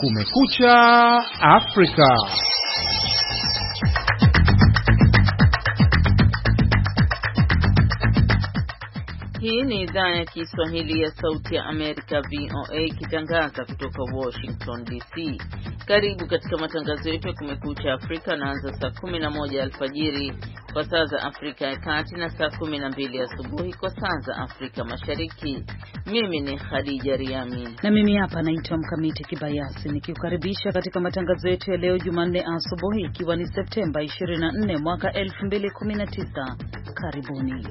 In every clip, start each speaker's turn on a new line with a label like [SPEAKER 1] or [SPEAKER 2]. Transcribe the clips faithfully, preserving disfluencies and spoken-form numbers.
[SPEAKER 1] Kumekucha Afrika.
[SPEAKER 2] Hii ni idhaa ya Kiswahili ya Sauti ya Amerika V O A ikitangaza kutoka Washington D C. Karibu katika matangazo yetu ya Kumekucha Afrika, naanza saa kumi na moja alfajiri kwa saa za Afrika ya Kati na saa kumi na mbili asubuhi kwa saa za Afrika Mashariki. Mimi ni Khadija Riami
[SPEAKER 3] na mimi hapa naitwa Mkamiti Kibayasi nikikukaribisha katika matangazo yetu ya leo Jumanne asubuhi, ikiwa ni Septemba ishirini na nne mwaka elfu mbili kumi na tisa. Karibuni.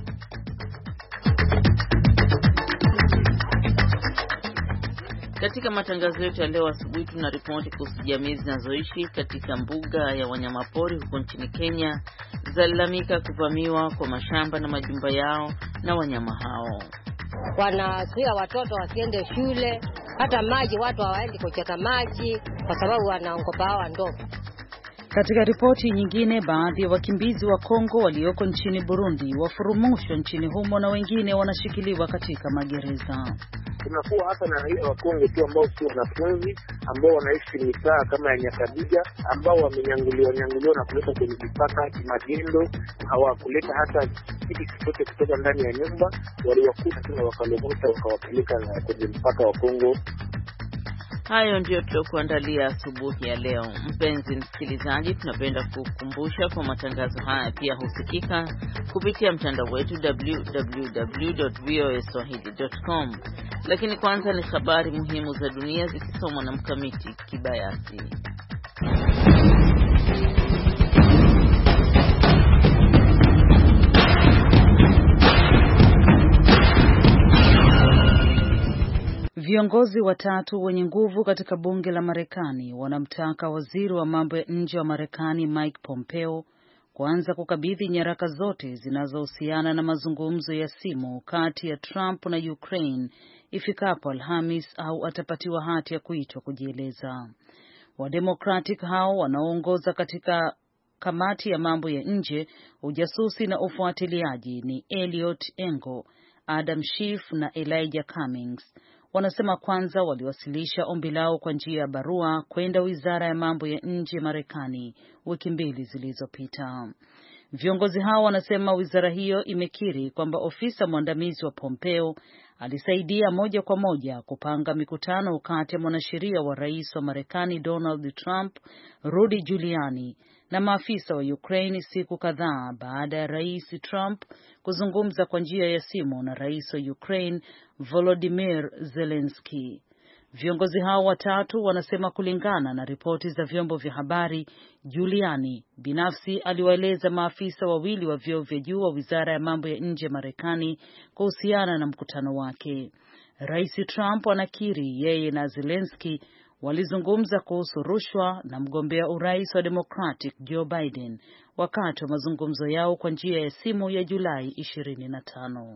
[SPEAKER 2] Katika matangazo yetu ya leo asubuhi tuna ripoti kuhusu jamii zinazoishi katika mbuga ya wanyamapori huko nchini Kenya zalalamika kuvamiwa kwa mashamba na majumba yao na wanyama hao.
[SPEAKER 4] Wanazuia watoto wasiende shule, hata maji watu hawaendi kuchota maji kwa sababu wanaongopa hawa ndovu.
[SPEAKER 3] Katika ripoti nyingine, baadhi ya wakimbizi wa Kongo walioko nchini Burundi wafurumushwa nchini humo na wengine wanashikiliwa katika magereza.
[SPEAKER 5] Tunakuwa hata na raia wa Kongo tu ambao sio wanafunzi, ambao wanaishi mitaa kama ya Nyakabiga, ambao wamenyanguliwa nyanguliwa na kuleta kwenye mipaka kimagendo, hawakuleta hata kitu chochote kutoka ndani ya nyumba, waliwakuta tu na wakalomota wakawapeleka kwenye mpaka wa Kongo.
[SPEAKER 2] Hayo ndio tulokuandalia asubuhi ya leo. Mpenzi msikilizaji, tunapenda kukukumbusha kwa matangazo haya pia husikika kupitia mtandao wetu w w w dot voa swahili dot com. Lakini kwanza ni habari muhimu za dunia zikisomwa na Mkamiti Kibayasi.
[SPEAKER 3] Viongozi watatu wenye nguvu katika bunge la Marekani wanamtaka waziri wa mambo ya nje wa Marekani Mike Pompeo kuanza kukabidhi nyaraka zote zinazohusiana na mazungumzo ya simu kati ya Trump na Ukraine ifikapo Alhamis au atapatiwa hati ya kuitwa kujieleza. Wademokratic hao wanaoongoza katika kamati ya mambo ya nje, ujasusi na ufuatiliaji ni Eliot Engel, Adam Schiff na Elijah Cummings. Wanasema kwanza waliwasilisha ombi lao kwa njia ya barua kwenda Wizara ya Mambo ya Nje Marekani wiki mbili zilizopita. Viongozi hao wanasema wizara hiyo imekiri kwamba ofisa mwandamizi wa Pompeo alisaidia moja kwa moja kupanga mikutano kati ya mwanasheria wa rais wa Marekani Donald Trump, Rudy Giuliani, na maafisa wa Ukraine siku kadhaa baada ya Rais Trump kuzungumza kwa njia ya simu na rais wa Ukraine Volodymyr Zelensky. Viongozi hao watatu wanasema kulingana na ripoti za vyombo vya habari, Giuliani binafsi aliwaeleza maafisa wawili wa vyeo vya juu wa Wizara ya Mambo ya Nje Marekani kuhusiana na mkutano wake. Rais Trump anakiri yeye na Zelensky walizungumza kuhusu rushwa na mgombea urais wa Democratic Joe Biden wakati wa mazungumzo yao kwa njia ya simu ya Julai ishirini na tano.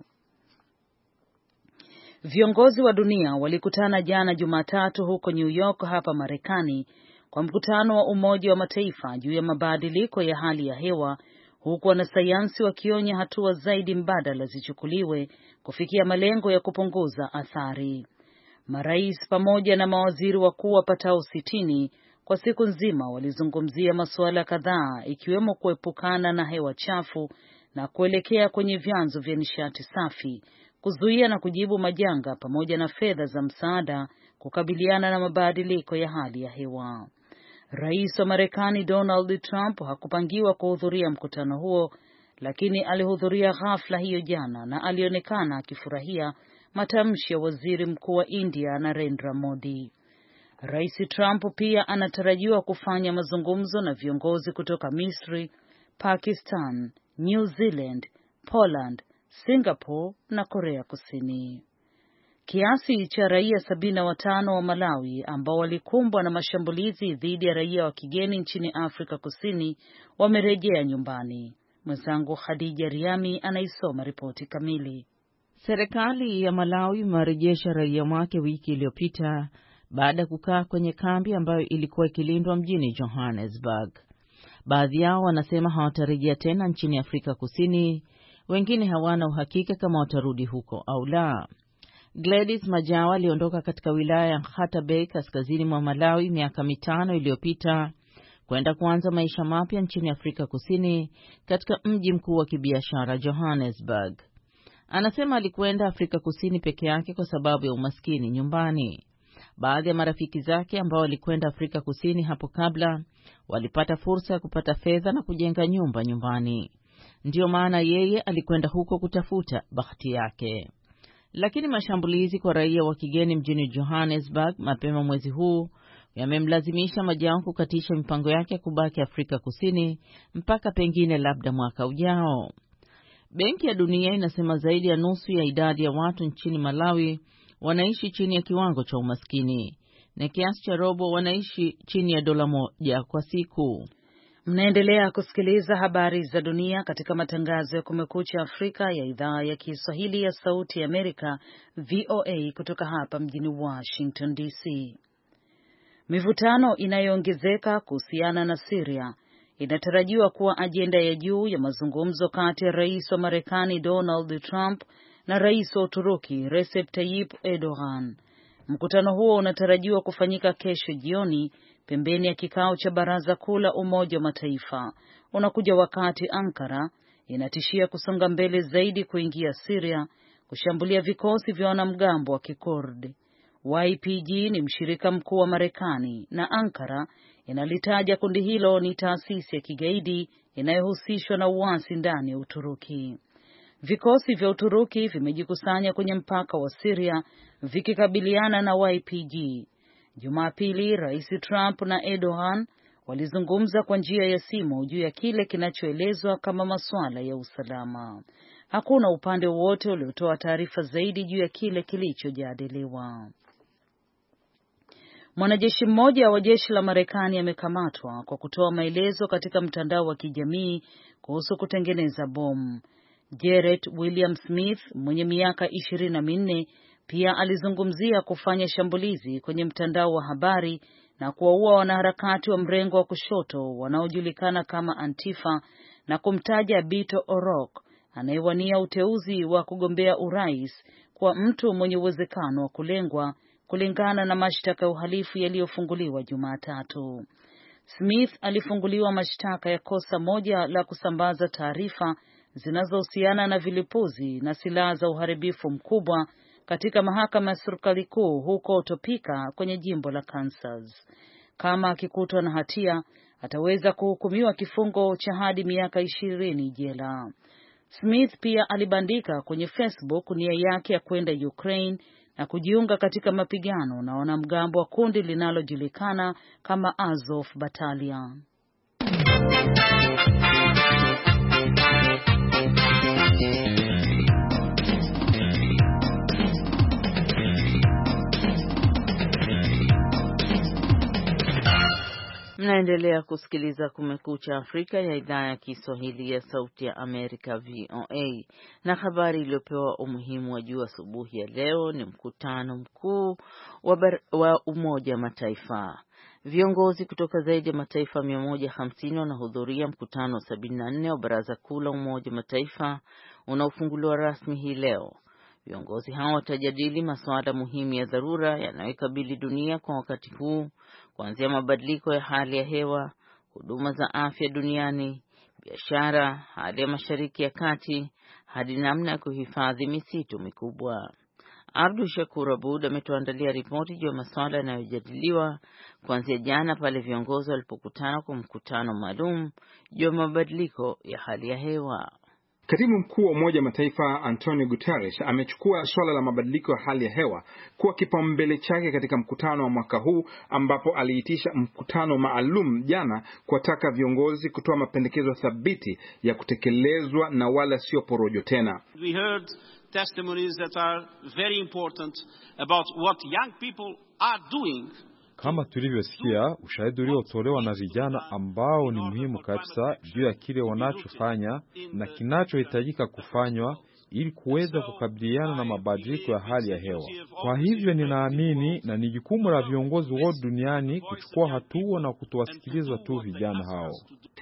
[SPEAKER 3] Viongozi wa dunia walikutana jana Jumatatu huko New York hapa Marekani kwa mkutano wa Umoja wa Mataifa juu ya mabadiliko ya hali ya hewa, huku wanasayansi wakionya hatua zaidi mbadala zichukuliwe kufikia malengo ya kupunguza athari. Marais pamoja na mawaziri wakuu wapatao sitini kwa siku nzima walizungumzia masuala kadhaa, ikiwemo kuepukana na hewa chafu na kuelekea kwenye vyanzo vya nishati safi, kuzuia na kujibu majanga, pamoja na fedha za msaada kukabiliana na mabadiliko ya hali ya hewa. Rais wa Marekani Donald Trump hakupangiwa kuhudhuria mkutano huo, lakini alihudhuria ghafla hiyo jana na alionekana akifurahia matamshi ya waziri mkuu wa India Narendra Modi. Rais Trump pia anatarajiwa kufanya mazungumzo na viongozi kutoka Misri, Pakistan, New Zealand, Poland, Singapore na Korea Kusini. Kiasi cha raia sabini na watano wa Malawi ambao walikumbwa na mashambulizi dhidi ya raia wa kigeni nchini Afrika Kusini wamerejea nyumbani. Mwenzangu Khadija Riami anaisoma ripoti kamili.
[SPEAKER 2] Serikali ya Malawi imerejesha raia wake wiki iliyopita baada ya kukaa kwenye kambi ambayo ilikuwa ikilindwa mjini Johannesburg. Baadhi yao wanasema hawatarejea tena nchini Afrika Kusini, wengine hawana uhakika kama watarudi huko au la. Gladys Majawa aliondoka katika wilaya ya Nhata Bay kaskazini mwa Malawi miaka mitano iliyopita kwenda kuanza maisha mapya nchini Afrika Kusini katika mji mkuu wa kibiashara Johannesburg. Anasema alikwenda Afrika Kusini peke yake kwa sababu ya umaskini nyumbani. Baadhi ya marafiki zake ambao walikwenda Afrika Kusini hapo kabla walipata fursa ya kupata fedha na kujenga nyumba nyumbani. Ndiyo maana yeye alikwenda huko kutafuta bahati yake. Lakini mashambulizi kwa raia wa kigeni mjini Johannesburg mapema mwezi huu yamemlazimisha Majawa kukatisha mipango yake ya kubaki Afrika Kusini mpaka pengine labda mwaka ujao. Benki ya Dunia inasema zaidi ya nusu ya idadi ya watu nchini Malawi wanaishi chini ya kiwango cha umaskini na kiasi cha robo wanaishi chini ya dola moja kwa siku.
[SPEAKER 3] Mnaendelea kusikiliza habari za dunia katika matangazo ya Kumekucha Afrika ya idhaa ya Kiswahili ya Sauti ya Amerika V O A kutoka hapa mjini Washington D C. Mivutano inayoongezeka kuhusiana na Syria inatarajiwa kuwa ajenda ya juu ya mazungumzo kati ya Rais wa Marekani Donald Trump na Rais wa Uturuki Recep Tayyip Erdogan. Mkutano huo unatarajiwa kufanyika kesho jioni pembeni ya kikao cha Baraza Kuu la Umoja wa Mataifa. Unakuja wakati Ankara inatishia kusonga mbele zaidi kuingia Syria kushambulia vikosi vya wanamgambo wa Kikurdi. Y P G ni mshirika mkuu wa Marekani na Ankara inalitaja kundi hilo ni taasisi ya kigaidi inayohusishwa na uasi ndani ya Uturuki. Vikosi vya Uturuki vimejikusanya kwenye mpaka wa Syria vikikabiliana na Y P G. Jumapili, Rais Trump na Erdogan walizungumza kwa njia ya simu juu ya kile kinachoelezwa kama masuala ya usalama. Hakuna upande wowote uliotoa taarifa zaidi juu ya kile kilichojadiliwa. Mwanajeshi mmoja wa jeshi la Marekani amekamatwa kwa kutoa maelezo katika mtandao wa kijamii kuhusu kutengeneza bomu. Jarrett William Smith mwenye miaka ishirini na minne pia alizungumzia kufanya shambulizi kwenye mtandao wa habari na kuwaua wanaharakati wa mrengo wa kushoto wanaojulikana kama Antifa na kumtaja Beto O'Rourke anayewania uteuzi wa kugombea urais kwa mtu mwenye uwezekano wa kulengwa kulingana na mashtaka ya uhalifu yaliyofunguliwa Jumatatu. Smith alifunguliwa mashtaka ya kosa moja la kusambaza taarifa zinazohusiana na vilipuzi na silaha za uharibifu mkubwa katika mahakama ya serikali kuu huko Topeka kwenye jimbo la Kansas. Kama akikutwa na hatia, ataweza kuhukumiwa kifungo cha hadi miaka ishirini jela. Smith pia alibandika kwenye Facebook nia yake ya kwenda Ukraine na kujiunga katika mapigano na wanamgambo wa kundi linalojulikana kama Azov Battalion.
[SPEAKER 2] Mnaendelea kusikiliza Kumekucha Afrika ya idhaa ya Kiswahili ya Sauti ya Amerika V O A, na habari iliyopewa umuhimu wa juu asubuhi ya leo ni mkutano mkuu wa, wa Umoja Mataifa. Viongozi kutoka zaidi ya mataifa mia moja hamsini wanahudhuria mkutano wa sabini na nne wa Baraza Kuu la Umoja Mataifa unaofunguliwa rasmi hii leo. Viongozi hao watajadili masuala muhimu ya dharura yanayokabili dunia kwa wakati huu, kuanzia mabadiliko ya hali ya hewa, huduma za afya duniani, biashara, hali ya Mashariki ya Kati, hadi namna ya kuhifadhi misitu mikubwa. Abdul Shakur Abud ametuandalia ripoti juu ya masuala yanayojadiliwa kuanzia jana pale viongozi walipokutana kwa mkutano maalum juu ya mabadiliko ya hali ya hewa.
[SPEAKER 1] Katibu mkuu wa Umoja Mataifa Antonio Guterres amechukua suala la mabadiliko ya hali ya hewa kuwa kipaumbele chake katika mkutano wa mwaka huu, ambapo aliitisha mkutano maalum jana kuwataka viongozi kutoa mapendekezo thabiti ya kutekelezwa na wala sio porojo tena.
[SPEAKER 6] We heard testimonies that are very important about what young people are doing.
[SPEAKER 7] Kama tulivyosikia, ushahidi uliotolewa na vijana ambao ni muhimu kabisa juu ya kile wanachofanya na kinachohitajika kufanywa ili kuweza kukabiliana na mabadiliko ya hali ya hewa. Kwa hivyo ninaamini na ni jukumu la viongozi wote duniani kuchukua hatua na kutowasikiliza tu vijana hao.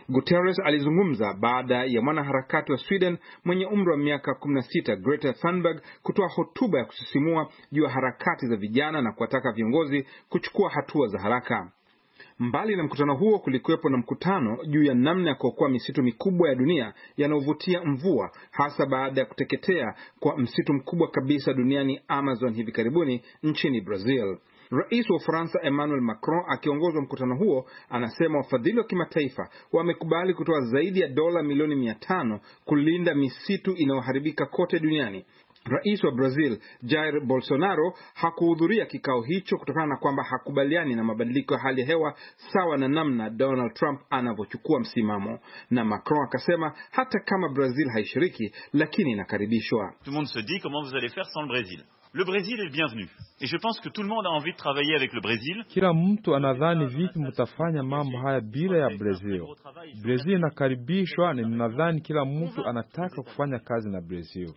[SPEAKER 1] Guterres alizungumza baada ya mwanaharakati wa Sweden mwenye umri wa miaka kumi na sita Greta Thunberg kutoa hotuba ya kusisimua juu ya harakati za vijana na kuwataka viongozi kuchukua hatua za haraka. Mbali na mkutano huo, kulikuwepo na mkutano juu ya namna ya kuokoa misitu mikubwa ya dunia yanayovutia mvua, hasa baada ya kuteketea kwa msitu mkubwa kabisa duniani Amazon hivi karibuni nchini Brazil. Rais wa Ufaransa Emmanuel Macron akiongoza mkutano huo anasema wafadhili wa kimataifa wamekubali kutoa zaidi ya dola milioni mia tano kulinda misitu inayoharibika kote duniani. Rais wa Brazil Jair Bolsonaro hakuhudhuria kikao hicho kutokana na kwamba hakubaliani na mabadiliko ya hali ya hewa sawa na namna Donald Trump anavyochukua msimamo. Na Macron akasema hata kama Brazil haishiriki lakini inakaribishwa.
[SPEAKER 8] Tout le monde se dit comment vous allez faire sans le Brésil. Le Brésil est le bienvenu. Et je pense que tout le monde a envie de travailler avec le Brésil.
[SPEAKER 7] Kila mtu anadhani vipi mtafanya mambo haya bila ya Brazil. Brazil inakaribishwa na ninadhani kila mtu anataka kufanya kazi na Brazil.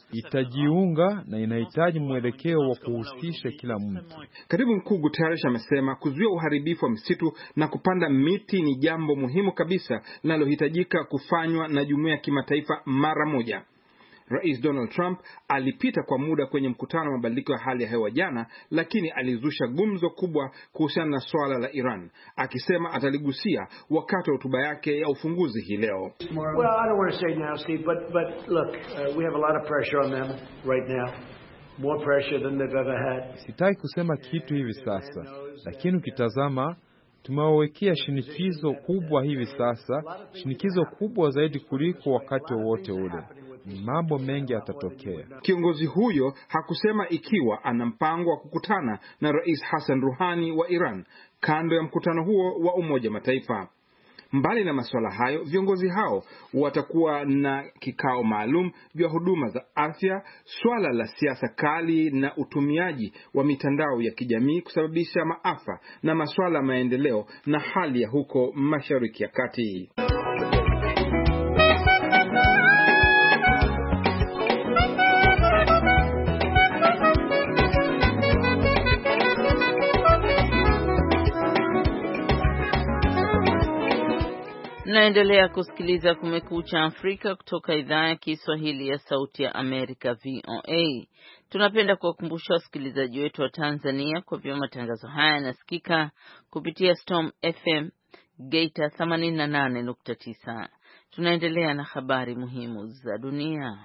[SPEAKER 7] Itajiunga na inahitaji mwelekeo wa kuhusisha kila mtu.
[SPEAKER 1] Katibu Mkuu Guterres amesema kuzuia uharibifu wa misitu na kupanda miti ni jambo muhimu kabisa linalohitajika kufanywa na jumuiya ya kimataifa mara moja. Rais Donald Trump alipita kwa muda kwenye mkutano wa mabadiliko ya hali ya hewa jana, lakini alizusha gumzo kubwa kuhusiana na swala la Iran, akisema ataligusia wakati wa hotuba yake ya ufunguzi hii leo.
[SPEAKER 9] Well, I don't want to say now, Steve, but but look, uh, we have a lot of pressure on them right now. More pressure than they've ever had.
[SPEAKER 7] Sitaki kusema kitu hivi sasa, lakini ukitazama tumewawekea shinikizo kubwa hivi sasa, shinikizo kubwa zaidi kuliko wakati wowote ule. Mambo mengi yatatokea.
[SPEAKER 1] Kiongozi huyo hakusema ikiwa ana mpango wa kukutana na Rais Hassan Rouhani wa Iran kando ya mkutano huo wa Umoja Mataifa. Mbali na masuala hayo, viongozi hao watakuwa na kikao maalum vya huduma za afya, swala la siasa kali na utumiaji wa mitandao ya kijamii kusababisha maafa, na masuala ya maendeleo na hali ya huko Mashariki ya Kati.
[SPEAKER 2] Mnaendelea kusikiliza Kumekucha Afrika kutoka idhaa ya Kiswahili ya Sauti ya Amerika V O A. Tunapenda kuwakumbusha wasikilizaji wetu wa Tanzania kwa vile matangazo haya yanasikika kupitia Storm F M Geita themanini na nane nukta tisa. Tunaendelea na habari muhimu za dunia.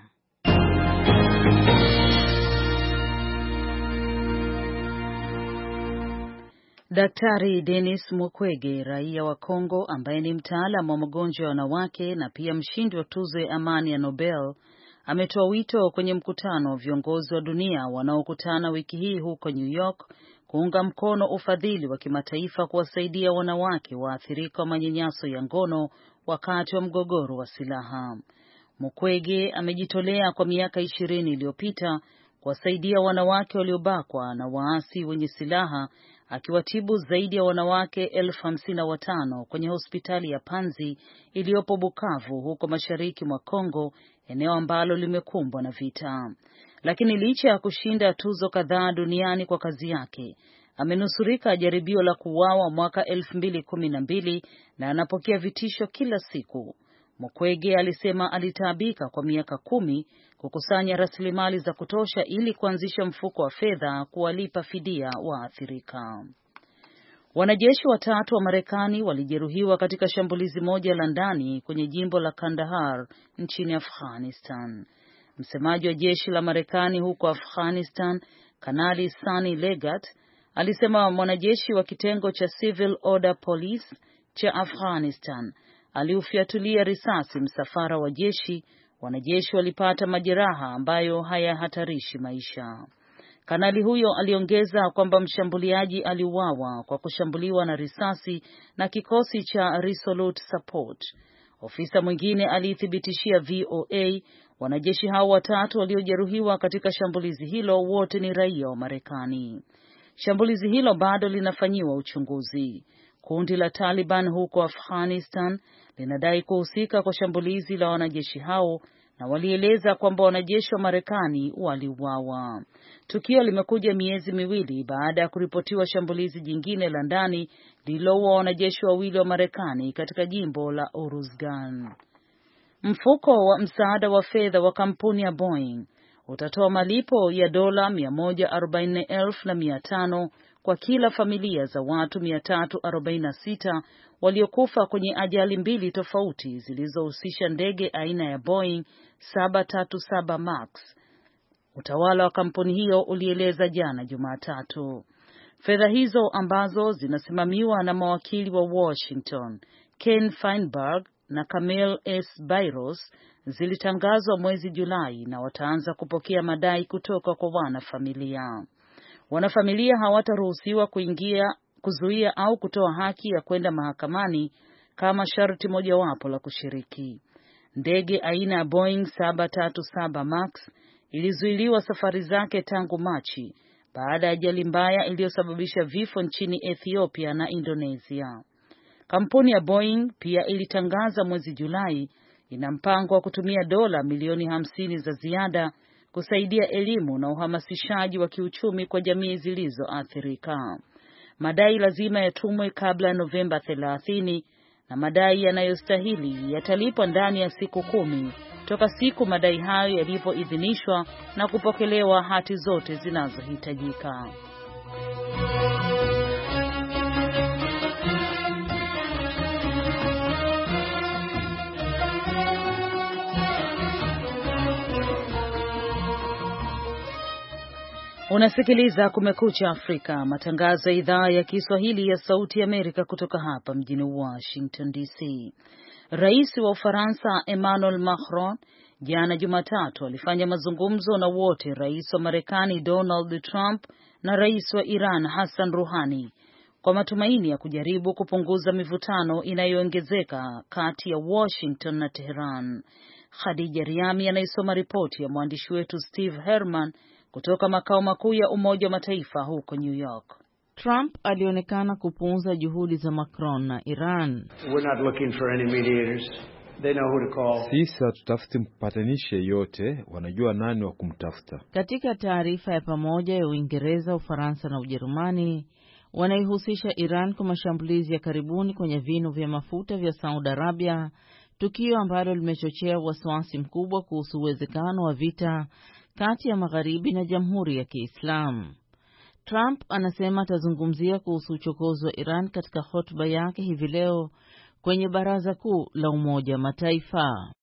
[SPEAKER 3] Daktari Denis Mukwege, raia wa Kongo ambaye ni mtaalamu wa magonjwa ya wanawake na pia mshindi wa tuzo ya amani ya Nobel, ametoa wito kwenye mkutano wa viongozi wa dunia wanaokutana wiki hii huko New York kuunga mkono ufadhili wa kimataifa kuwasaidia wanawake waathirika wa manyanyaso ya ngono wakati wa mgogoro wa silaha. Mukwege amejitolea kwa miaka ishirini iliyopita kuwasaidia wanawake waliobakwa na waasi wenye silaha, akiwatibu zaidi ya wanawake elfu hamsini na watano kwenye hospitali ya Panzi iliyopo Bukavu huko mashariki mwa Kongo, eneo ambalo limekumbwa na vita. Lakini licha ya kushinda tuzo kadhaa duniani kwa kazi yake, amenusurika jaribio la kuuawa mwaka elfu mbili kumi na mbili na anapokea vitisho kila siku. Mukwege alisema alitaabika kwa miaka kumi kukusanya rasilimali za kutosha ili kuanzisha mfuko wa fedha kuwalipa fidia waathirika. Wanajeshi watatu wa Marekani walijeruhiwa katika shambulizi moja la ndani kwenye jimbo la Kandahar nchini Afghanistan. Msemaji wa jeshi la Marekani huko Afghanistan, Kanali Sunny Legat, alisema mwanajeshi wa kitengo cha Civil Order Police cha Afghanistan aliufiatulia risasi msafara wa jeshi. Wanajeshi walipata majeraha ambayo hayahatarishi maisha. Kanali huyo aliongeza kwamba mshambuliaji aliuawa kwa kushambuliwa na risasi na kikosi cha Resolute Support. Ofisa mwingine aliithibitishia V O A wanajeshi hao watatu waliojeruhiwa katika shambulizi hilo wote ni raia wa Marekani. Shambulizi hilo bado linafanyiwa uchunguzi. Kundi la Taliban huko Afghanistan linadai kuhusika kwa shambulizi la wanajeshi hao na walieleza kwamba wanajeshi wa Marekani waliuawa. Tukio limekuja miezi miwili baada ya kuripotiwa shambulizi jingine la ndani lililoua wanajeshi wawili wa Marekani katika jimbo la Uruzgan. Mfuko wa msaada wa fedha wa kampuni ya Boeing utatoa malipo ya dola mia moja arobaini na nne elfu na mia tano kwa kila familia za watu mia tatu arobaini na sita waliokufa kwenye ajali mbili tofauti zilizohusisha ndege aina ya Boeing saba tatu saba Max. Utawala wa kampuni hiyo ulieleza jana Jumatatu. Fedha hizo ambazo zinasimamiwa na mawakili wa Washington, Ken Feinberg na Camille S. Byros, zilitangazwa mwezi Julai na wataanza kupokea madai kutoka kwa wanafamilia. Wanafamilia hawataruhusiwa kuingia, kuzuia au kutoa haki ya kwenda mahakamani kama sharti mojawapo la kushiriki. Ndege aina ya Boeing saba tatu saba Max ilizuiliwa safari zake tangu Machi baada ya ajali mbaya iliyosababisha vifo nchini Ethiopia na Indonesia. Kampuni ya Boeing pia ilitangaza mwezi Julai ina mpango wa kutumia dola milioni hamsini za ziada kusaidia elimu na uhamasishaji wa kiuchumi kwa jamii zilizoathirika. Madai lazima yatumwe kabla ya Novemba thelathini na madai yanayostahili yatalipwa ndani ya siku kumi toka siku madai hayo yalipoidhinishwa na kupokelewa hati zote zinazohitajika. Unasikiliza Kumekucha Afrika, matangazo ya idhaa ya Kiswahili ya Sauti ya Amerika kutoka hapa mjini Washington D C. Rais wa Ufaransa Emmanuel Macron jana Jumatatu alifanya mazungumzo na wote Rais wa Marekani Donald Trump na Rais wa Iran Hassan Rouhani kwa matumaini ya kujaribu kupunguza mivutano inayoongezeka kati ya Washington na Tehran. Khadija Riami anaisoma ripoti ya mwandishi wetu Steve Herman kutoka makao makuu ya Umoja wa Mataifa huko New York.
[SPEAKER 2] Trump alionekana kupuuza juhudi za Macron na Iran.
[SPEAKER 9] We're not looking for any mediators. They know who to call.
[SPEAKER 7] Sisi hatutafuti mpatanishi yeyote, wanajua nani wa kumtafuta.
[SPEAKER 2] Katika taarifa ya pamoja ya Uingereza, Ufaransa na Ujerumani, wanaihusisha Iran kwa mashambulizi ya karibuni kwenye vinu vya mafuta vya Saudi Arabia, tukio ambalo limechochea wasiwasi mkubwa kuhusu uwezekano wa vita kati ya Magharibi na Jamhuri ya Kiislamu. Trump anasema atazungumzia kuhusu uchokozi wa Iran katika hotuba yake hivi leo kwenye Baraza Kuu la Umoja wa Mataifa.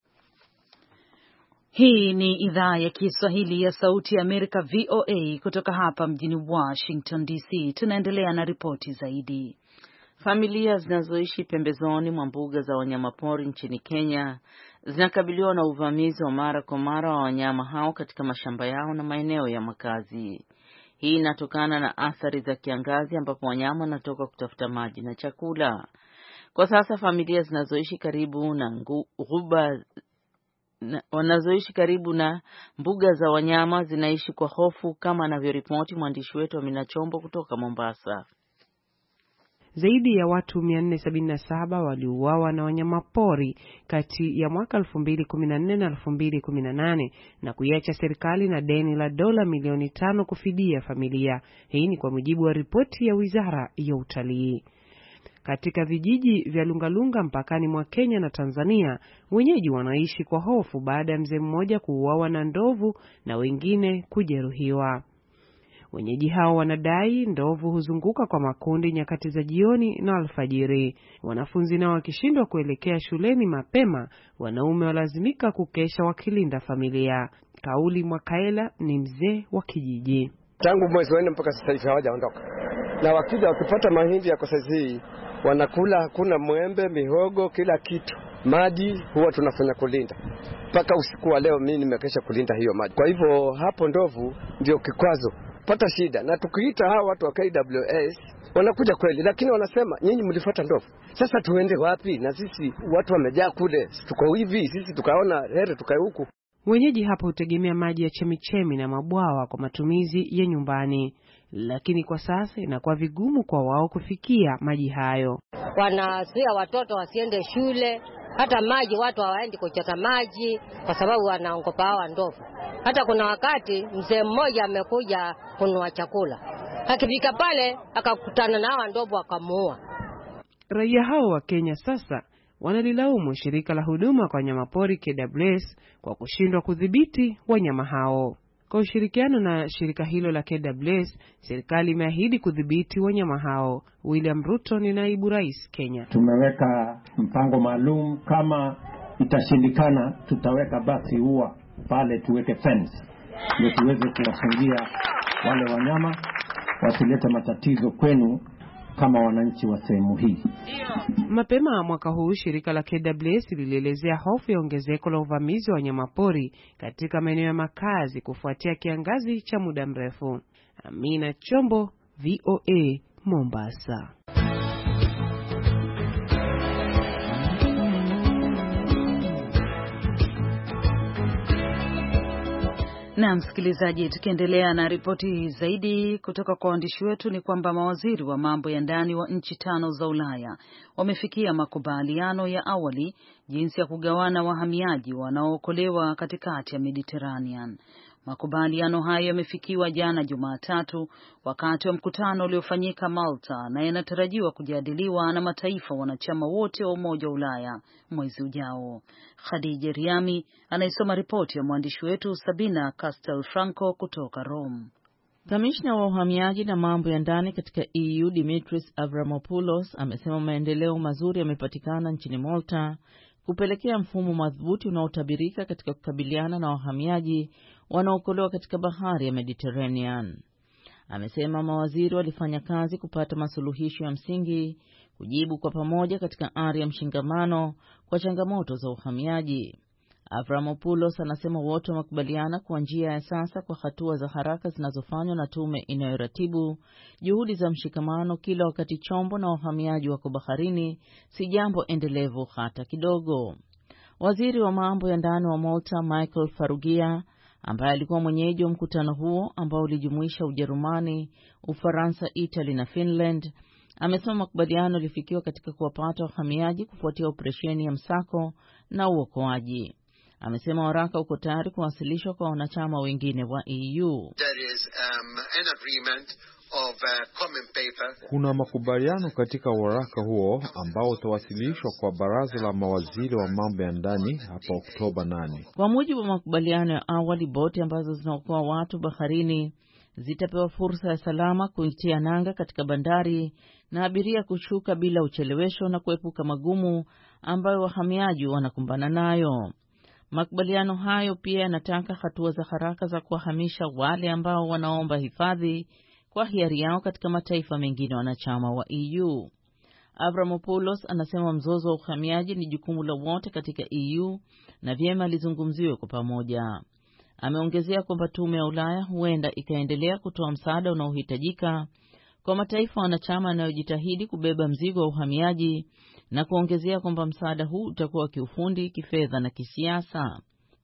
[SPEAKER 3] Hii ni idhaa ya Kiswahili ya Sauti ya Amerika V O A kutoka hapa mjini Washington D C. Tunaendelea na ripoti zaidi.
[SPEAKER 2] Familia zinazoishi pembezoni mwa mbuga za wanyamapori nchini Kenya zinakabiliwa na uvamizi wa mara kwa mara wa wanyama hao katika mashamba yao na maeneo ya makazi. Hii inatokana na athari za kiangazi ambapo wanyama wanatoka kutafuta maji na chakula. Kwa sasa familia zinazoishi karibu na ghuba na, wanazoishi karibu na mbuga za wanyama zinaishi kwa hofu, kama anavyoripoti mwandishi wetu Amina Chombo kutoka Mombasa.
[SPEAKER 10] Zaidi ya watu mia nne sabini na saba waliuawa na wanyamapori kati ya mwaka elfu mbili kumi na nne na elfu mbili kumi na nane na kuiacha serikali na deni la dola milioni tano kufidia familia. Hii ni kwa mujibu wa ripoti ya Wizara ya Utalii. Katika vijiji vya Lungalunga mpakani mwa Kenya na Tanzania, wenyeji wanaishi kwa hofu baada ya mzee mmoja kuuawa na ndovu na wengine kujeruhiwa. Wenyeji hao wanadai ndovu huzunguka kwa makundi nyakati za jioni na alfajiri. Wanafunzi nao wakishindwa kuelekea shuleni mapema, wanaume walazimika kukesha wakilinda familia. Kauli Mwakaela ni mzee wa kijiji.
[SPEAKER 11] Tangu mwezi wa nne mpaka sasa hivi hawajaondoka. Na wakija wakipata mahindi ya kosezi hii, wanakula, hakuna mwembe, mihogo, kila kitu. Maji huwa tunafanya kulinda. Mpaka usiku wa leo mimi nimekesha kulinda hiyo maji. Kwa hivyo hapo ndovu ndio kikwazo. Pata shida, na tukiita hawa watu wa K W S wanakuja kweli, lakini wanasema nyinyi mlifuata ndovu. Sasa tuende wapi? Na sisi watu wamejaa kule, tuko hivi, sisi tukaona heri tukae huku.
[SPEAKER 10] Wenyeji hapo hutegemea maji ya chemichemi na mabwawa kwa matumizi ya nyumbani, lakini kwa sasa inakuwa vigumu kwa wao kufikia maji hayo.
[SPEAKER 4] Wanazuia watoto wasiende shule, hata maji watu hawaendi kuchota maji kwa sababu wanaogopa hawa ndovu. Hata kuna wakati mzee mmoja amekuja kununua chakula, akifika pale akakutana na hawa ndovu akamuua.
[SPEAKER 10] Raia hao wa Kenya sasa wanalilaumu shirika la huduma kwa wanyamapori K W S kwa kushindwa kudhibiti wanyama hao. Kwa ushirikiano na shirika hilo la K W S, serikali imeahidi kudhibiti wanyama hao. William Ruto ni naibu rais Kenya.
[SPEAKER 12] Tumeweka mpango maalum, kama itashindikana tutaweka basi ua pale, tuweke fence ndio tuweze kuwafungia wale wanyama wasilete matatizo kwenu kama wananchi wa sehemu hii.
[SPEAKER 10] Mapema mwaka huu shirika la K W S lilielezea hofu ya ongezeko la uvamizi wa wanyamapori katika maeneo ya makazi kufuatia kiangazi cha muda mrefu. Amina Chombo, V O A, Mombasa.
[SPEAKER 3] Na msikilizaji, tukiendelea na ripoti zaidi kutoka kwa waandishi wetu ni kwamba mawaziri wa mambo ya ndani wa nchi tano za Ulaya wamefikia makubaliano ya awali jinsi ya kugawana wahamiaji wanaookolewa katikati ya Mediterranean. Makubaliano hayo yamefikiwa jana Jumatatu wakati wa mkutano uliofanyika Malta na yanatarajiwa kujadiliwa na mataifa wanachama wote wa Umoja wa Ulaya mwezi ujao. Khadija Riami anaisoma ripoti ya mwandishi wetu Sabina Castelfranco kutoka Rome.
[SPEAKER 2] Kamishna wa uhamiaji na mambo ya ndani katika E U Dimitris Avramopoulos amesema maendeleo mazuri yamepatikana nchini Malta kupelekea mfumo madhubuti unaotabirika katika kukabiliana na wahamiaji wanaokolewa katika bahari ya Mediterranean. Amesema mawaziri walifanya kazi kupata masuluhisho ya msingi, kujibu kwa pamoja katika ari ya mshikamano kwa changamoto za uhamiaji. Avramopoulos anasema wote wamekubaliana kwa njia ya sasa kwa hatua za haraka zinazofanywa na tume inayoratibu juhudi za mshikamano kila wakati chombo na wahamiaji wako baharini si jambo endelevu hata kidogo. Waziri wa mambo ya ndani wa Malta Michael Farugia, ambaye alikuwa mwenyeji wa mkutano huo ambao ulijumuisha Ujerumani, Ufaransa, Italy na Finland, amesema makubaliano yalifikiwa katika kuwapata wahamiaji kufuatia operesheni ya msako na uokoaji. Amesema waraka uko tayari kuwasilishwa kwa wanachama wengine wa E U.
[SPEAKER 13] There is, um, an agreement of, uh, common paper.
[SPEAKER 7] Kuna makubaliano katika waraka huo ambao utawasilishwa kwa baraza la mawaziri wa mambo ya ndani hapa Oktoba nane.
[SPEAKER 2] Kwa mujibu wa makubaliano ya awali, boti ambazo zinaokoa watu baharini zitapewa fursa ya salama kuitia nanga katika bandari na abiria kushuka bila uchelewesho na kuepuka magumu ambayo wahamiaji wanakumbana nayo. Makubaliano hayo pia yanataka hatua za haraka za kuwahamisha wale ambao wanaomba hifadhi kwa hiari yao katika mataifa mengine wanachama wa E U. Avramopoulos anasema mzozo wa uhamiaji ni jukumu la wote katika E U na vyema lizungumziwe kwa pamoja. Ameongezea kwamba tume ya Ulaya huenda ikaendelea kutoa msaada unaohitajika kwa mataifa wanachama yanayojitahidi kubeba mzigo wa uhamiaji na kuongezea kwamba msaada huu utakuwa kiufundi, kifedha na kisiasa.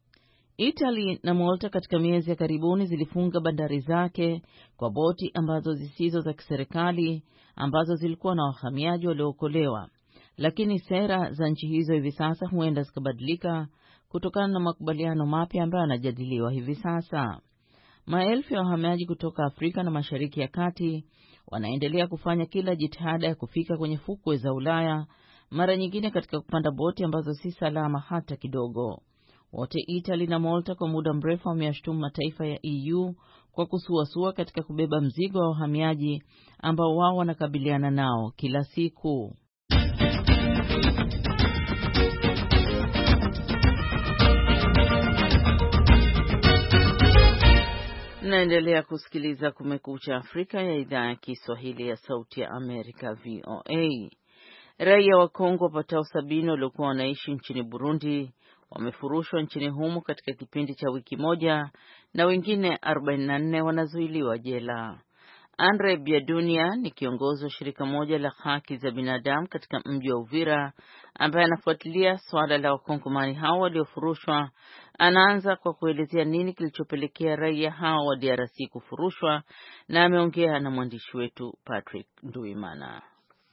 [SPEAKER 2] Italy na Malta katika miezi ya karibuni zilifunga bandari zake kwa boti ambazo zisizo za kiserikali ambazo zilikuwa na wahamiaji waliookolewa, lakini sera za nchi hizo hivi sasa huenda zikabadilika kutokana na makubaliano mapya ambayo yanajadiliwa hivi sasa. Maelfu ya wahamiaji kutoka Afrika na Mashariki ya Kati wanaendelea kufanya kila jitihada ya kufika kwenye fukwe za Ulaya, mara nyingine katika kupanda boti ambazo si salama hata kidogo. Wote Italy na Malta kwa muda mrefu wameyashtumu mataifa ya E U kwa kusuasua katika kubeba mzigo wa wahamiaji ambao wao wanakabiliana nao kila siku. Naendelea kusikiliza Kumekucha Afrika ya idhaa ya Kiswahili ya Sauti ya Amerika V O A. Raia wa Kongo wapatao sabini waliokuwa wanaishi nchini Burundi wamefurushwa nchini humo katika kipindi cha wiki moja na wengine arobaini na nne wanazuiliwa jela. Andre Biadunia ni kiongozi wa shirika moja la haki za binadamu katika mji wa Uvira ambaye anafuatilia swala la wakongomani hao waliofurushwa. Anaanza kwa kuelezea nini kilichopelekea raia hao wa D R C kufurushwa na ameongea na mwandishi wetu Patrick Nduimana.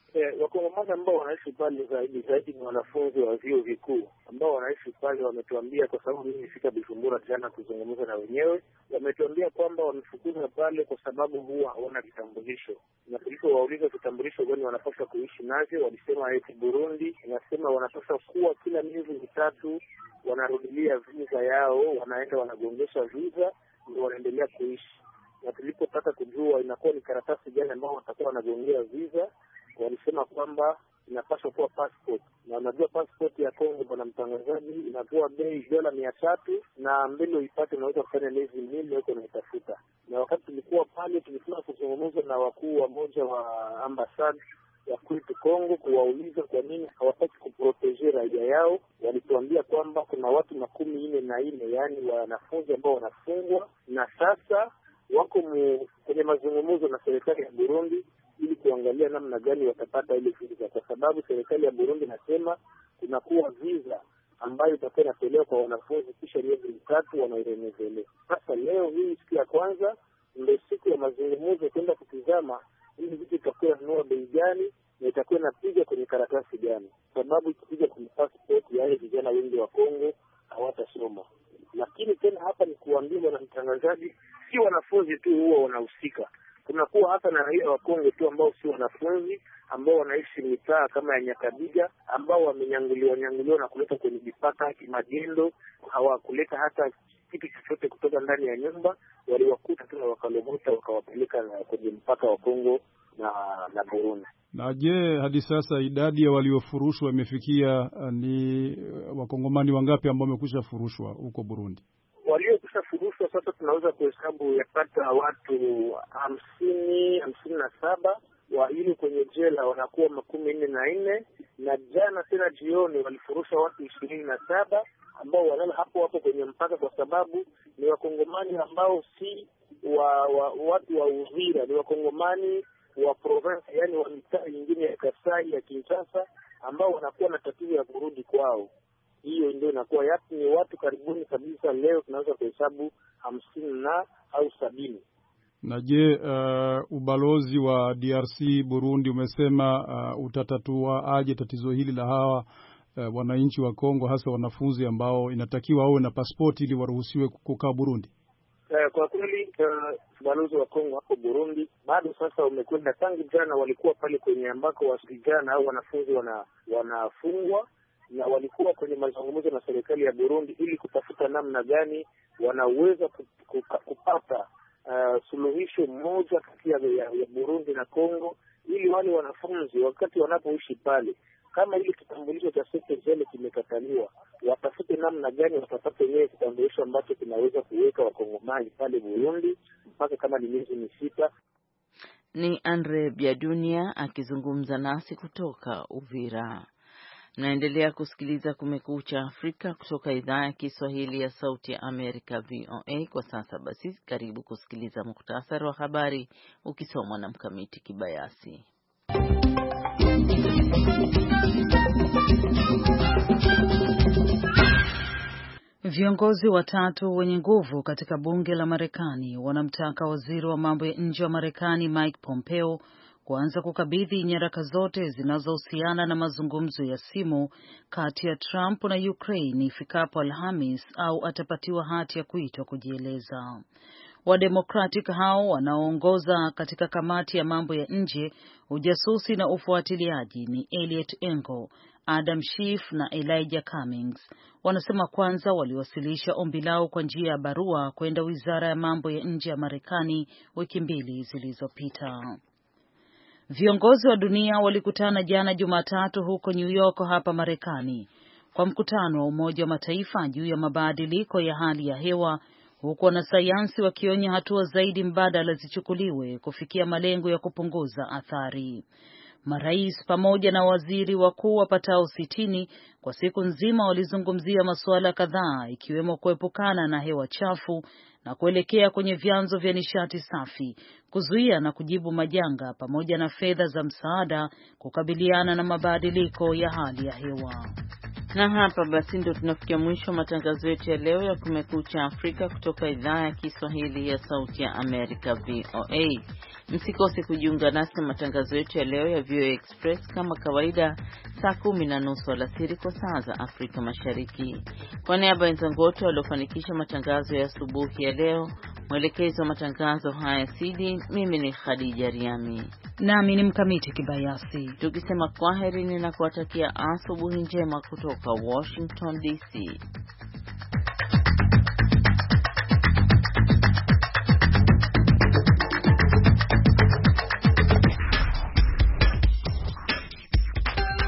[SPEAKER 5] Eh, wakongomani ambao wanaishi pale zaidi zaidi ni wanafunzi wa vyuo vikuu ambao wanaishi pale. Wametuambia, kwa sababu mimi nilifika Bujumbura jana kuzungumza na wenyewe, wametuambia kwamba wamefukuzwa pale kwa sababu huwa hawana vitambulisho, na tulipowauliza vitambulisho gani wanapaswa kuishi navyo, walisema eti Burundi inasema wanapaswa kuwa kila miezi mitatu wanarudilia visa yao, wanaenda wanagongesha visa ndio wanaendelea kuishi. Na tulipotaka kujua inakuwa ni karatasi gani ambao watakuwa wanagongea visa, walisema kwamba inapaswa kuwa passport. Na unajua passport ya Kongo, bwana mtangazaji, inakuwa bei dola mia tatu na mbele uipate unaweza kufanya miezi minne huko unaitafuta. Na wakati tulikuwa pale, tulikuwa kuzungumza na wakuu wa moja wa ambasada ya kwetu Kongo kuwauliza kwa nini hawataki kuprotege raia yao. Walituambia kwamba kuna watu makumi nne na nne yaani wanafunzi ambao wanafungwa, na sasa wako mu, kwenye mazungumzo na serikali ya Burundi ili kuangalia namna gani watapata ile visa, kwa sababu serikali ya Burundi nasema kunakuwa visa ambayo itakuwa inatolewa kwa wanafunzi kisha miezi mitatu wanairenezelea. Sasa leo hii siku ya kwanza ndio siku ya mazungumzo kwenda kutizama ili vitu itakuwa nunua bei gani na itakuwa inapiga kwenye karatasi gani, sababu ikipiga kwenye passport yale vijana wengi wa Kongo hawatasoma. Lakini tena hapa ni kuambia na mtangazaji, si wanafunzi tu huwa wanahusika, kunakuwa hata na raia wa Kongo tu ambao si wanafunzi, ambao wanaishi mitaa kama ya Nyakabiga, ambao wamenyanguliwa nyanguliwa na kuleta kwenye mipaka kimagendo, hawakuleta hata kitu chochote kutoka ndani ya nyumba, waliwakuta tu wakalomota wakawapeleka kwenye mpaka wa Kongo na na Burundi.
[SPEAKER 14] Na je, hadi sasa idadi ya waliofurushwa imefikia ni wakongomani wangapi ambao wamekwisha furushwa huko Burundi?
[SPEAKER 5] Waliokwisha furushwa sasa tunaweza kuhesabu yapata watu hamsini, hamsini na saba. Wa ili kwenye jela wanakuwa makumi nne na nne, na jana tena jioni walifurusha watu ishirini na saba ambao walala hapo hapo kwenye mpaka, kwa sababu ni wakongomani ambao si wa, wa watu wa Uvira, ni wakongomani wa province, yani wa mitaa nyingine ya Kasai, ya Kinshasa, ambao wanakuwa na tatizo ya kurudi kwao. Hiyo ndio inakuwa yapi ni watu karibuni kabisa. Leo tunaweza kuhesabu hamsini na au sabini.
[SPEAKER 14] Na je, uh, ubalozi wa D R C Burundi umesema uh, utatatua aje tatizo hili la hawa uh, wananchi wa Kongo, hasa wanafunzi ambao inatakiwa wawe na pasipoti ili waruhusiwe kukaa Burundi?
[SPEAKER 5] Uh, kwa kweli ubalozi uh, wa Kongo hapo Burundi bado sasa umekwenda, tangu jana walikuwa pale kwenye ambako wasijana au wanafunzi wana wanafungwa, na walikuwa kwenye mazungumzo na serikali ya Burundi ili kutafuta namna gani wanaweza kupata uh, suluhisho moja kati ya, ya Burundi na Kongo, ili wale wanafunzi wakati wanapoishi pale, kama ile kitambulisho cha sefezele kimekataliwa, watafute namna gani watapata yenyewe kitambulisho ambacho kinaweza kuweka wakongomani pale Burundi mpaka kama ni miezi misita.
[SPEAKER 2] Ni Andre Biadunia akizungumza nasi kutoka Uvira. Mnaendelea kusikiliza Kumekucha Afrika kutoka idhaa ya Kiswahili ya Sauti ya Amerika V O A. Kwa sasa basi, karibu kusikiliza muhtasari wa habari ukisomwa na Mkamiti Kibayasi.
[SPEAKER 3] Viongozi watatu wenye nguvu katika bunge la Marekani wanamtaka waziri wa mambo ya nje wa Marekani Mike Pompeo kuanza kukabidhi nyaraka zote zinazohusiana na mazungumzo ya simu kati ya Trump na Ukraine ifikapo Alhamis au atapatiwa hati ya kuitwa kujieleza. Wademokratic hao wanaoongoza katika kamati ya mambo ya nje, ujasusi na ufuatiliaji ni Eliot Engel, Adam Schiff na Elijah Cummings. Wanasema kwanza waliwasilisha ombi lao kwa njia ya barua kwenda Wizara ya Mambo ya Nje ya Marekani wiki mbili zilizopita. Viongozi wa dunia walikutana jana Jumatatu huko New York hapa Marekani kwa mkutano wa Umoja wa Mataifa juu ya mabadiliko ya hali ya hewa, huku wanasayansi wakionya hatua zaidi mbadala zichukuliwe kufikia malengo ya kupunguza athari. Marais pamoja na waziri wakuu wapatao sitini kwa siku nzima walizungumzia masuala kadhaa, ikiwemo kuepukana na hewa chafu na kuelekea kwenye vyanzo vya nishati safi, kuzuia na kujibu majanga, pamoja na fedha za msaada kukabiliana na mabadiliko ya hali ya hewa.
[SPEAKER 2] Na hapa basi ndo tunafikia mwisho wa matangazo yetu ya leo ya Kumekucha Afrika kutoka idhaa ya Kiswahili ya Sauti ya Amerika V O A. Msikose kujiunga nasi na matangazo yetu ya leo ya V O A Express kama kawaida saa kumi na nusu alasiri kwa saa za Afrika Mashariki. Kwa niaba ya wenzangu wote waliofanikisha matangazo ya asubuhi ya leo, mwelekezi wa matangazo haya Sidi, mimi ni Khadija Riami
[SPEAKER 3] nami ni Mkamiti Kibayasi,
[SPEAKER 2] tukisema kwaherini na kuwatakia asubuhi njema kutoka Washington D C.